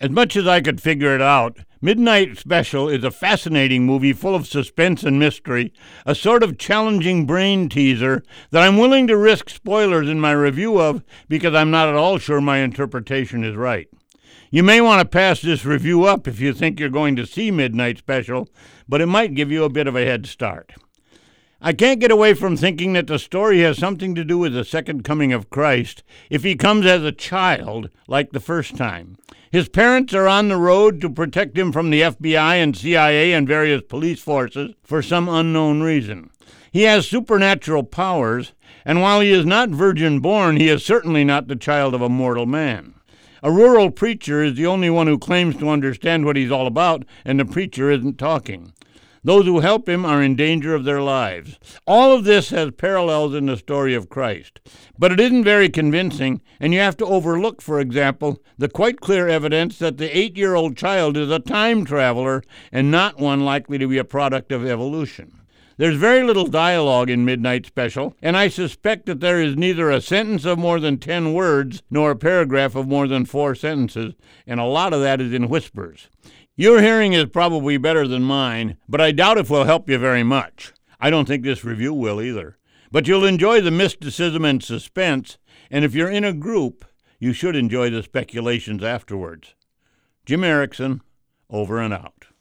As much as I could figure it out, Midnight Special is a fascinating movie full of suspense and mystery, a sort of challenging brain teaser that I'm willing to risk spoilers in my review of because I'm not at all sure my interpretation is right. You may want to pass this review up if you think you're going to see Midnight Special, but it might give you a bit of a head start. I can't get away from thinking that the story has something to do with the second coming of Christ if he comes as a child like the first time. His parents are on the road to protect him from the FBI and CIA and various police forces for some unknown reason. He has supernatural powers, and while he is not virgin born, he is certainly not the child of a mortal man. A rural preacher is the only one who claims to understand what he's all about, and the preacher isn't talking. Those who help him are in danger of their lives. All of this has parallels in the story of Christ, but it isn't very convincing, and you have to overlook, for example, the quite clear evidence that the 8-year-old child is a time traveler and not one likely to be a product of evolution. There's very little dialogue in Midnight Special, and I suspect that there is neither a sentence of more than 10 words nor a paragraph of more than 4 sentences, and a lot of that is in whispers. Your hearing is probably better than mine, but I doubt if it will help you very much. I don't think this review will either. But you'll enjoy the mysticism and suspense, and if you're in a group, you should enjoy the speculations afterwards. Jim Erickson, over and out.